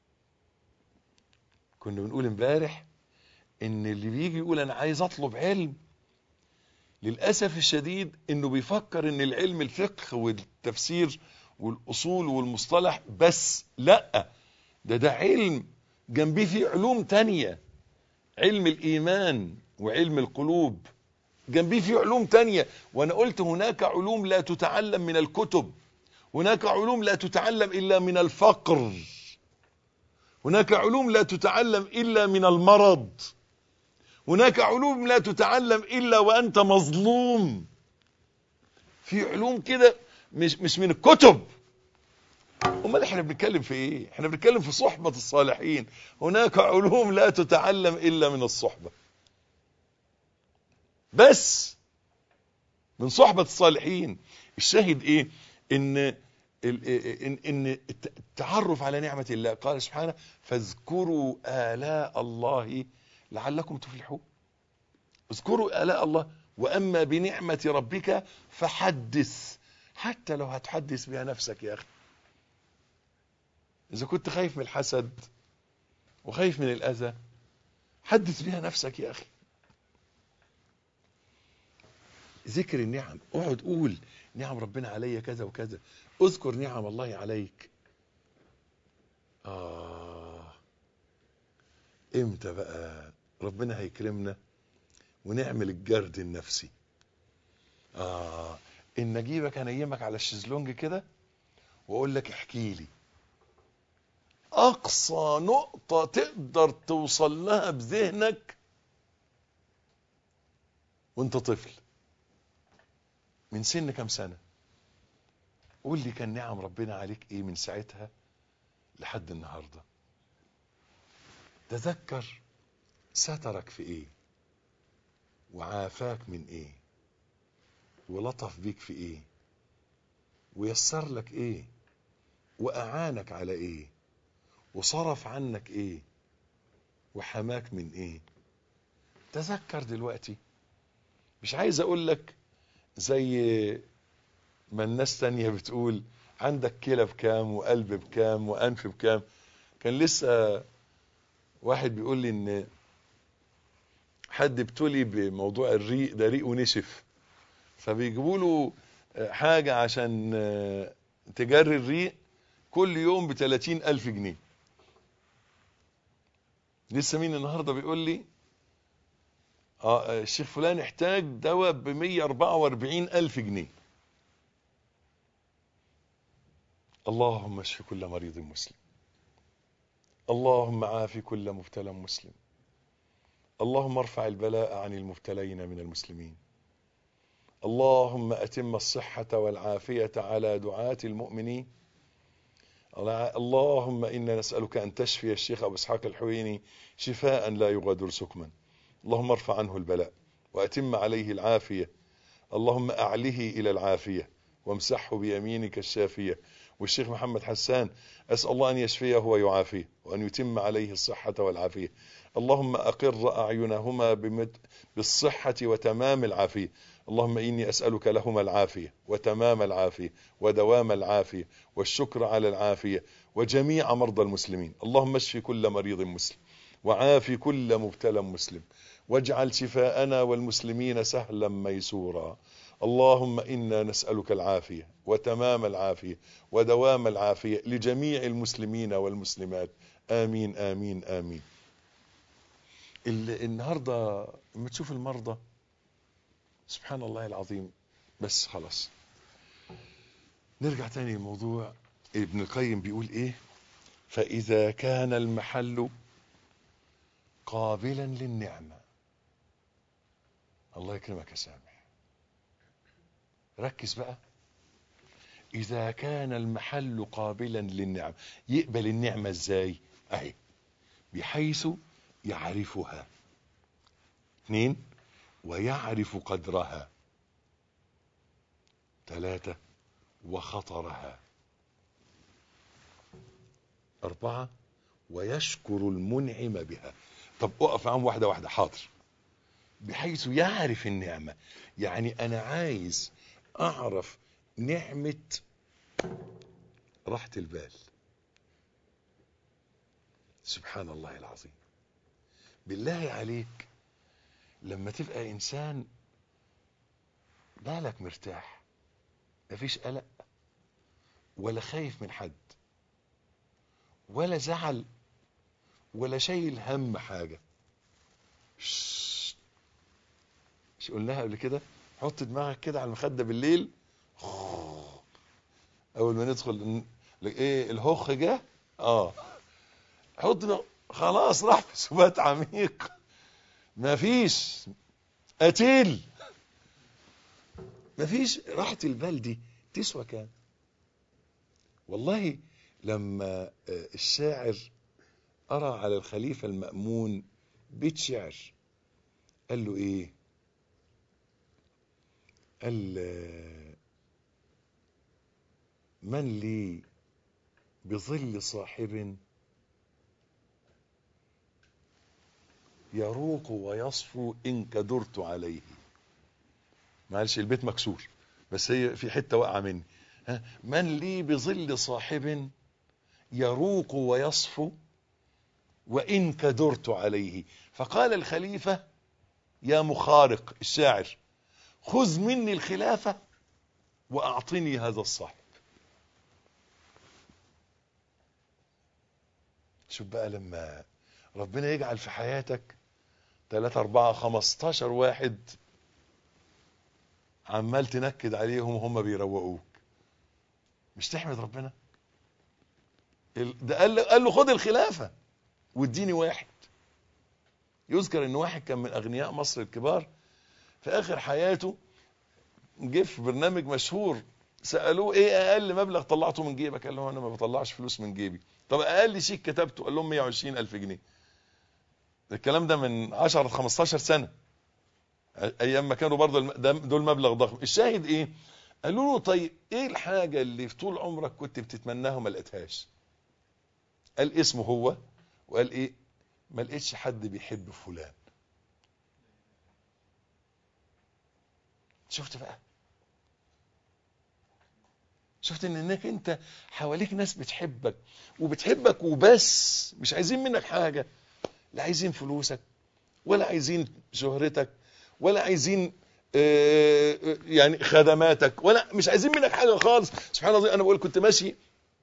كنا بنقول امبارح ان اللي بيجي يقول انا عايز اطلب علم، للأسف الشديد انه بيفكر ان العلم الفقه والتفسير والاصول والمصطلح بس. لا، ده علم جنبيه فيه علوم تانية، علم الايمان وعلم القلوب، جنبيه فيه علوم تانية. وانا قلت هناك علوم لا تتعلم من الكتب، هناك علوم لا تتعلم الا من الفقر، هناك علوم لا تتعلم الا من المرض، هناك علوم لا تتعلم الا وانت مظلوم. في علوم كده مش من الكتب. امال احنا بنتكلم في ايه؟ احنا بنتكلم في صحبة الصالحين. هناك علوم لا تتعلم الا من الصحبة، بس من صحبة الصالحين. الشاهد ايه؟ ان التعرف على نعمة الله. قال سبحانه فاذكروا آلاء الله لعلكم تفلحون. اذكروا آلاء الله، واما بنعمة ربك فحدث. حتى لو هتحدث بها نفسك يا اخي، اذا كنت خايف من الحسد وخايف من الاذى حدث بها نفسك يا اخي. ذكر النعم، اقعد قول نعم ربنا علي كذا وكذا، اذكر نعم الله عليك. امتى بقى ربنا هيكرمنا ونعمل الجرد النفسي؟ ان اجيبك انيمك على الشезлونج كده واقول لك احكي لي اقصى نقطة تقدر توصل لها بذهنك وانت طفل، من سن كام سنة. قول لي كان نعم ربنا عليك ايه من ساعتها لحد النهاردة. تذكر سترك في ايه، وعافاك من ايه، ولطف بيك في ايه، ويسر لك ايه، واعانك على ايه، وصرف عنك ايه، وحماك من ايه. تذكر دلوقتي. مش عايز اقول لك زي ما الناس تانية بتقول عندك كلى بكام وقلب بكام وانف بكام. كان لسه واحد بيقول لي ان حد ابتلي بموضوع الريق ده، ريقه نشف، فبيجيبوا له حاجة عشان تجري الريق كل يوم ب30,000 جنيه. لسه مين النهاردة بيقول لي الشيخ فلان احتاج دواء ب144,000 جنيه. اللهم اشف كل مريض مسلم، اللهم عافي كل مبتلى مسلم، اللهم ارفع البلاء عن المبتلين من المسلمين، اللهم أتم الصحة والعافية على دعاة المؤمنين. اللهم إنا نسألك أن تشفي الشيخ أبو إسحاق الحويني شفاء لا يغادر سقما. اللهم ارفع عنه البلاء وأتم عليه العافية. اللهم أعله إلى العافية وامسحه بيمينك الشافية. والشيخ محمد حسان أسأل الله أن يشفيه ويعافيه وأن يتم عليه الصحة والعافية. اللهم أقر أعينهما بالصحة وتمام العافية. اللهم إني أسألك لهما العافية وتمام العافية ودوام العافية والشكر على العافية وجميع مرضى المسلمين. اللهم اشف كل مريض مسلم وعافي كل مبتلى مسلم واجعل شفاءنا والمسلمين سهلا ميسورا. اللهم إنا نسألك العافية وتمام العافية ودوام العافية لجميع المسلمين والمسلمات. آمين آمين آمين. النهاردة لما تشوف المرضى سبحان الله العظيم. بس خلاص نرجع تاني للموضوع. ابن القيم بيقول ايه؟ فإذا كان المحل قابلا للنعمة. الله يكرمك يا سامح، ركز بقى. إذا كان المحل قابلا للنعمة، يقبل النعمة ازاي؟ اهي بحيث يعرفها. 2 ويعرف قدرها. 3 وخطرها. 4 ويشكر المنعم بها. طب اقف معاهم واحدة واحدة. حاضر. بحيث يعرف النعمة، يعني انا عايز اعرف نعمة راحة البال. سبحان الله العظيم. بالله عليك لما تبقى انسان بالك مرتاح، مفيش قلق ولا خايف من حد ولا زعل ولا شايل هم حاجة. مش قلناها قبل كده؟ حط دماغك كده على المخدة بالليل، اول ما ندخل ايه الهخ جه، حط دماغك خلاص راح في سبات عميق، مفيش قتيل، مفيش. راحة البال دي تسوى كام؟ والله لما الشاعر أرى على الخليفة المأمون بيت شعر قال له ايه؟ قال من لي بظل صاحب يروق ويصفو إن كدرت عليه. معلش البيت مكسور بس هي في حتة واقعة مني. من لي بظل صاحب يروق ويصفو وإن كدرت عليه. فقال الخليفة يا مخارق الشاعر خذ مني الخلافة وأعطني هذا الصاحب. شوف بقى لما ربنا يجعل في حياتك 3 4 15 واحد عمال تنكد عليهم وهم بيروقوك، مش تحمد ربنا؟ ده قال له خد الخلافة واديني واحد. يذكر ان واحد كان من اغنياء مصر الكبار في اخر حياته جه في برنامج مشهور، سألوه ايه اقل مبلغ طلعته من جيبك؟ قال له انا ما بطلعش فلوس من جيبي، طب اقل شيء كتبته قال لهم 120,000 جنيه. الكلام ده من 10-15 سنة، ايام ما كانوا برضه دول مبلغ ضخم. الشاهد ايه؟ قالوا له طيب ايه الحاجة اللي في طول عمرك كنت بتتمناها وما لقيتهاش؟ قال اسمه هو، وقال ايه؟ ما لقيتش حد بيحب فلان. شفت بقى؟ شفت انك انت حواليك ناس بتحبك وبتحبك وبس، مش عايزين منك حاجة، لا عايزين فلوسك ولا عايزين شهرتك ولا عايزين يعني خدماتك، ولا مش عايزين منك حاجة خالص. سبحان الله. انا بقول كنت ماشي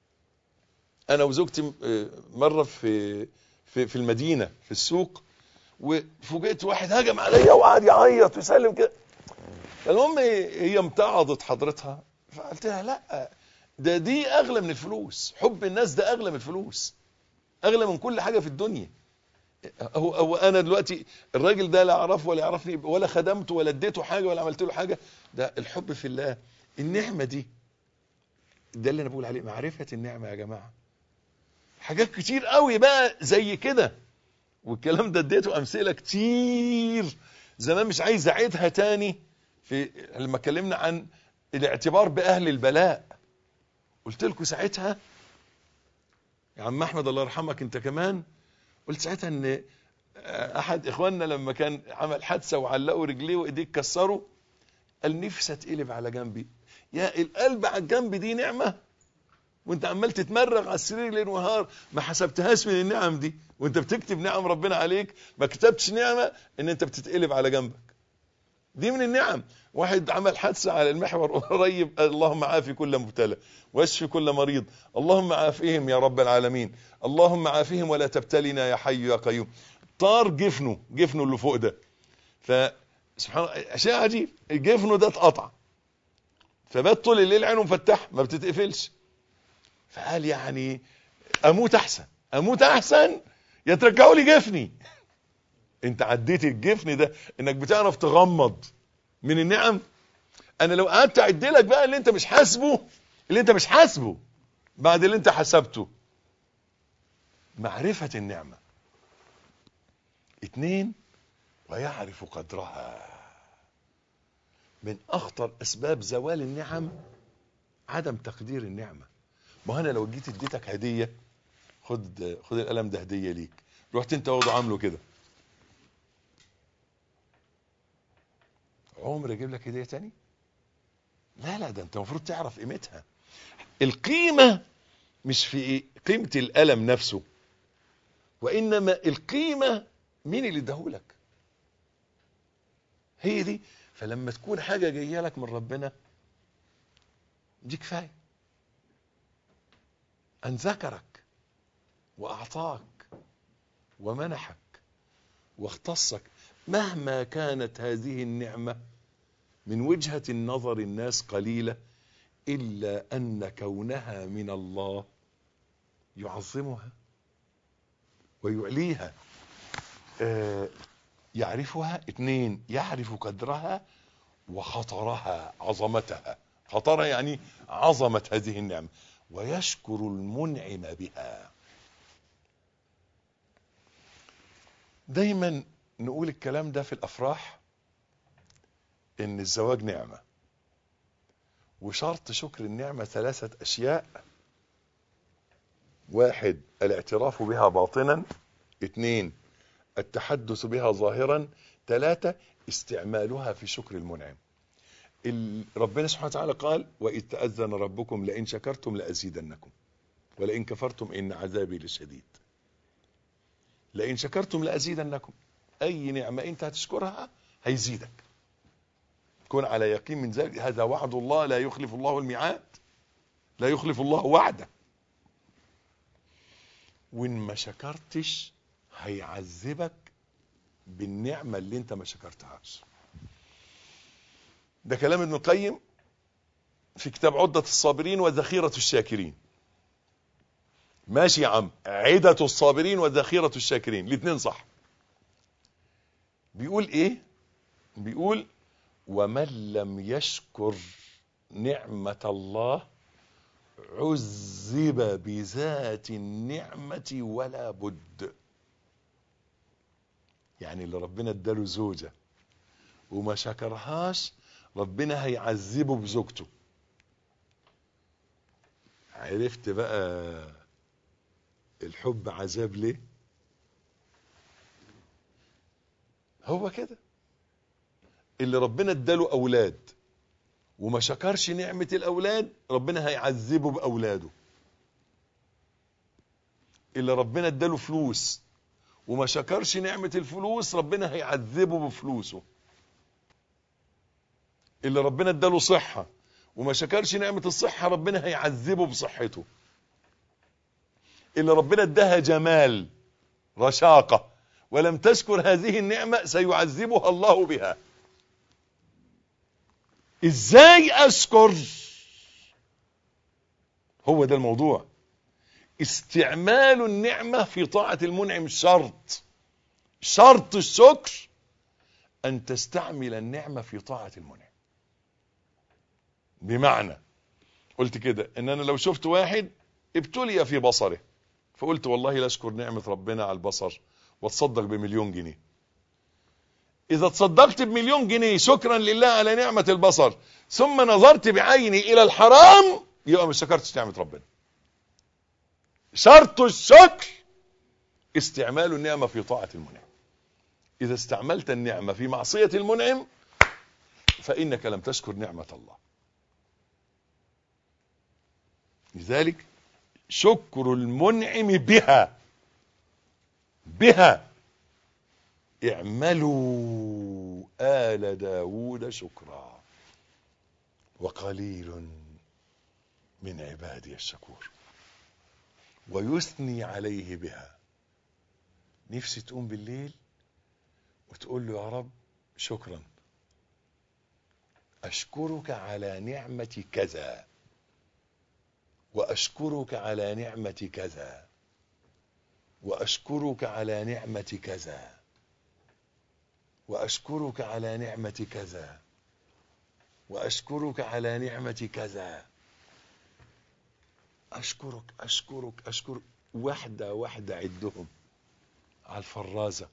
انا وزوجتي مرة في المدينة في السوق، وفوجئت واحد هجم عليا وقعد يعيط ويسلم كده. المهم هي امتعضت حضرتها، فقلت لها لا، دي اغلى من الفلوس. حب الناس ده اغلى من الفلوس، اغلى من كل حاجة في الدنيا. هو انا دلوقتي الراجل ده لا اعرفه ولا يعرفني ولا خدمته ولا اديته حاجة ولا عملت له حاجة، ده الحب في الله. النعمة دي ده اللي انا بقول عليه معرفة النعمة يا جماعة. حاجات كتير قوي بقى زي كده، والكلام ده اديته امثلة كتير زمان، مش عايز اعيدها تاني. في لما اتكلمنا عن الاعتبار باهل البلاء، قلت لكم ساعتها يا عم احمد الله يرحمك انت كمان، قلت ساعتها ان احد اخواننا لما كان عمل حادثه وعلقوا رجليه وايديه اتكسروا، قال نفسي اتقلب على جنبي. يا القلب على الجنب دي نعمه، وانت عمال تتمرغ على السرير ليل ونهار، ما حسبتهاش من النعم دي. وانت بتكتب نعم ربنا عليك ما كتبتش نعمه ان انت بتتقلب على جنبك، دي من النعم. واحد عمل حادثه على المحور قريب، اللهم عافي كل مبتلى واشفي كل مريض، اللهم عافيهم يا رب العالمين، اللهم عافيهم ولا تبتلنا يا حي يا قيوم. طار جفنه اللي فوق ده، فسبحان الله شيء عجيب، جفنه ده اتقطع، فبات طول الليل عينه مفتحه ما بتتقفلش. فقال يعني اموت احسن يا ترجعوا لي جفني. انت عديت الجفن ده انك بتعرف تغمض من النعم. انا لو قعدت اعد لك بقى اللي انت مش حاسبه بعد اللي انت حسبته. معرفة النعمة. 2 ويعرف قدرها. من اخطر اسباب زوال النعم عدم تقدير النعمة. ما انا لو جيت اديتك هدية، خد القلم ده هدية ليك، رحت انت واخده عامله كده، عمر اجيب لك هدية تاني؟ لا ده انت المفروض تعرف قيمتها. القيمة مش في قيمة القلم نفسه، وانما القيمة مين اللي اداهولك، هي دي. فلما تكون حاجة جاية لك من ربنا دي كفاية، ان ذكرك واعطاك ومنحك واختصك، مهما كانت هذه النعمة من وجهة النظر الناس قليلة، إلا أن كونها من الله يعظمها ويعليها. يعرفها. 2 يعرف قدرها وخطرها، عظمتها. خطرها يعني عظمة هذه النعمة، ويشكر المنعم بها. دايما نقول الكلام ده في الأفراح، إن الزواج نعمة، وشرط شكر النعمة 3 أشياء: 1 الاعتراف بها باطنا، 2 التحدث بها ظاهرا، 3 استعمالها في شكر المنعم. ربنا سبحانه وتعالى قال: وإذ تأذن ربكم لئن شكرتم لأزيدنكم ولئن كفرتم إن عذابي لشديد. لئن شكرتم لأزيدنكم، أي نعمة أنت هتشكرها هيزيدك، كن على يقين من ذلك. هذا وعد الله، لا يخلف الله الميعاد، لا يخلف الله وعده. وإن ما شكرتش هيعذبك بالنعمة اللي انت ما شكرتهاش. ده كلام ابن القيم في كتاب عدة الصابرين وذخيرة الشاكرين. ماشي يا عم، عدة الصابرين وذخيرة الشاكرين، الاثنين صح. بيقول ايه؟ بيقول: ومن لم يشكر نعمة الله عذب بذات النعمة ولا بد. يعني اللي ربنا اداله زوجة وما شكرهاش ربنا هيعذبه بزوجته. عرفت بقى الحب عذاب ليه؟ هو كده. اللي ربنا اداله اولاد وما شكرش نعمة الاولاد ربنا هيعذبه باولاده. اللي ربنا اداله فلوس وما شكرش نعمة الفلوس ربنا هيعذبه بفلوسه. اللي ربنا اداله صحة وما شكرش نعمة الصحة ربنا هيعذبه بصحته. اللي ربنا اداها جمال رشاقة ولم تشكر هذه النعمة سيعذبها الله بها. ازاي اشكر؟ هو ده الموضوع. استعمال النعمة في طاعة المنعم شرط الشكر ان تستعمل النعمة في طاعة المنعم. بمعنى قلت كده ان انا لو شفت واحد ابتلي في بصره فقلت والله لا اشكر نعمة ربنا على البصر واتصدق ب1,000,000 جنيه. اذا تصدقت ب1,000,000 جنيه شكرا لله على نعمة البصر ثم نظرت بعيني الى الحرام يبقى مش شكرتش نعمة ربنا. شرط الشكر استعمال النعمة في طاعة المنعم. اذا استعملت النعمة في معصية المنعم فانك لم تشكر نعمة الله. لذلك شكر المنعم بها اعملوا آل داود شكرا وقليل من عبادي الشكور. ويثني عليه بها. نفسي تقوم بالليل وتقول له يا رب شكرا أشكرك على نعمة كذا وأشكرك على نعمة كذا وأشكرك على نعمة كذا وأشكرك على نعمة كذا وأشكرك على نعمة كذا. أشكرك واحدة واحدة عدهم على الفرازة.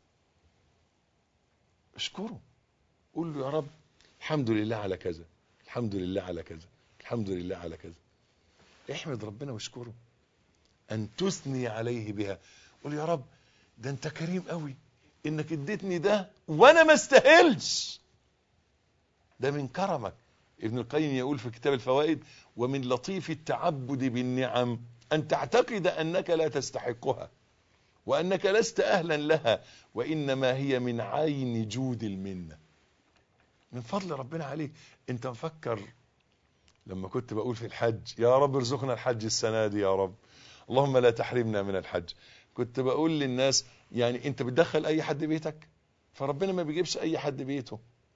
اشكره. قول له يا رب الحمد لله على كذا الحمد لله على كذا الحمد لله على كذا. احمد ربنا واشكره. أن تثني عليه بها. قول يا رب ده انت كريم قوي انك اديتني ده وانا ما استاهلش. ده من كرمك. ابن القيم يقول في كتاب الفوائد ومن لطيف التعبد بالنعم ان تعتقد انك لا تستحقها وانك لست اهلا لها وانما هي من عين جود المنه. من فضل ربنا عليك. انت مفكر لما كنت بقول في الحج يا رب ارزقنا الحج السنه دي يا رب اللهم لا تحرمنا من الحج، كنت بقول للناس يعني انت بتدخل اي حد بيتك فربنا ما بيجيبش اي حد بيته.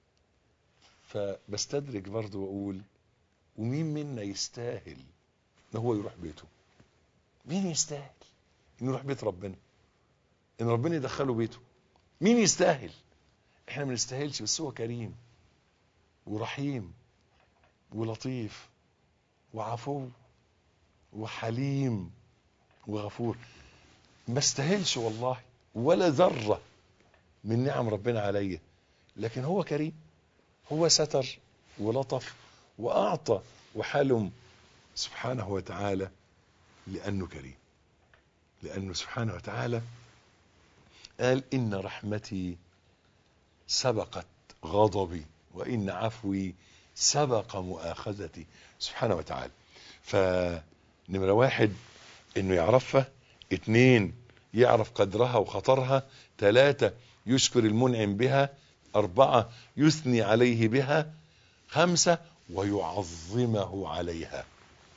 فبستدرك برضه واقول ومين منا يستاهل ان هو يروح بيته؟ مين يستاهل انه يروح بيت ربنا ان ربنا يدخله بيته؟ مين يستاهل؟ احنا ما نستاهلش بس هو كريم ورحيم ولطيف وعفو وحليم وغفور. ما استاهلش والله ولا ذرة من نعم ربنا عليا لكن هو كريم. هو ستر ولطف وأعطى وحلم سبحانه وتعالى لأنه كريم. لأنه سبحانه وتعالى قال إن رحمتي سبقت غضبي وإن عفوي سبق مؤاخذتي سبحانه وتعالى. فنمرة 1 إنه يعرفها، 2 يعرف قدرها وخطرها، 3 يشكر المنعم بها، 4 يثني عليه بها، 5 ويعظمه عليها.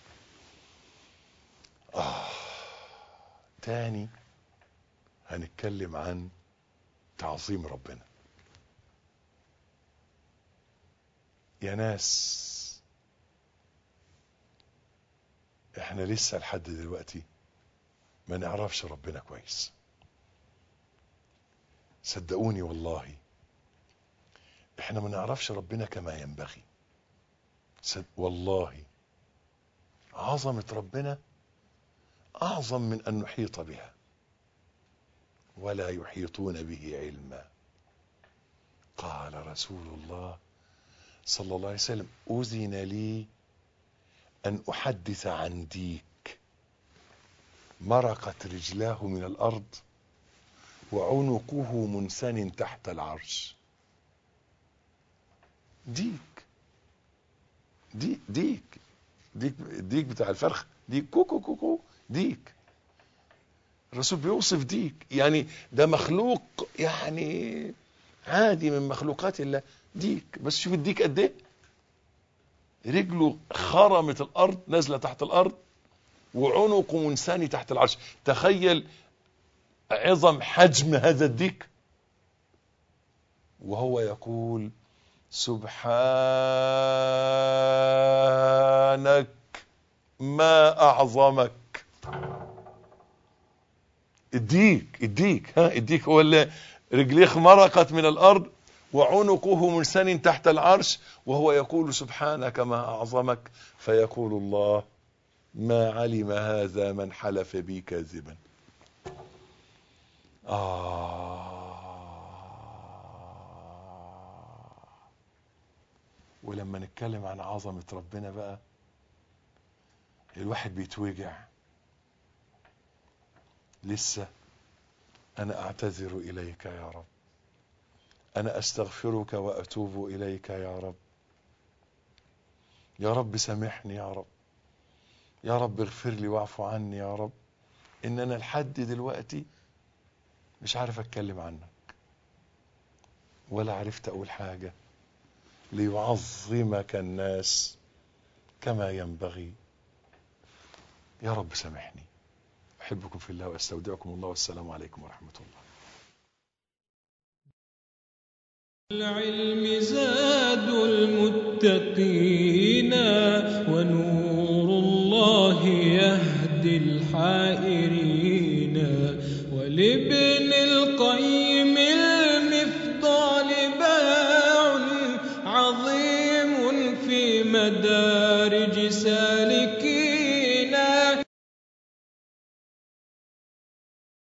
تاني هنتكلم عن تعظيم ربنا. يا ناس احنا لسه لحد دلوقتي ما نعرفش ربنا كويس. صدقوني والله احنا ما نعرفش ربنا كما ينبغي. والله عظمة ربنا أعظم من أن نحيط بها، ولا يحيطون به علما. قال رسول الله صلى الله عليه وسلم: أذن لي أن أحدث عن ديك مرقت رجلاه من الأرض وعنقه منسن تحت العرش. ديك ديك بتاع الفرخ، ديك كوكو كوكو، ديك. الرسول بيوصف ديك، يعني ده مخلوق يعني عادي من مخلوقات الله، ديك. بس شوف الديك قد ايه، رجله خرمت الارض، نازله تحت الارض، وعنقه منساني تحت العرش. تخيل عظم حجم هذا الديك، وهو يقول: سبحانك ما أعظمك. الديك هو اللي رجليه مرقت من الأرض وعنقه منسن تحت العرش، وهو يقول: سبحانك ما أعظمك. فيقول الله: ما علم هذا من حلف بي كاذبا. ولما نتكلم عن عظمة ربنا بقى الواحد بيتوجع. لسه أنا أعتذر إليك يا رب، أنا أستغفرك وأتوب إليك يا رب، يا رب سامحني يا رب، يا رب اغفر لي واعف عني يا رب، إن أنا لحد دلوقتي مش عارف أتكلم عنك ولا عرفت أقول حاجة ليعظمك الناس كما ينبغي. يا رب سامحني. أحبكم في الله وأستودعكم الله، والسلام عليكم ورحمة الله. العلم زاد المتقين، ونور الله يهدي الحائرين. ولابن القيم المفضال باع عظيم في مدارج سالكين.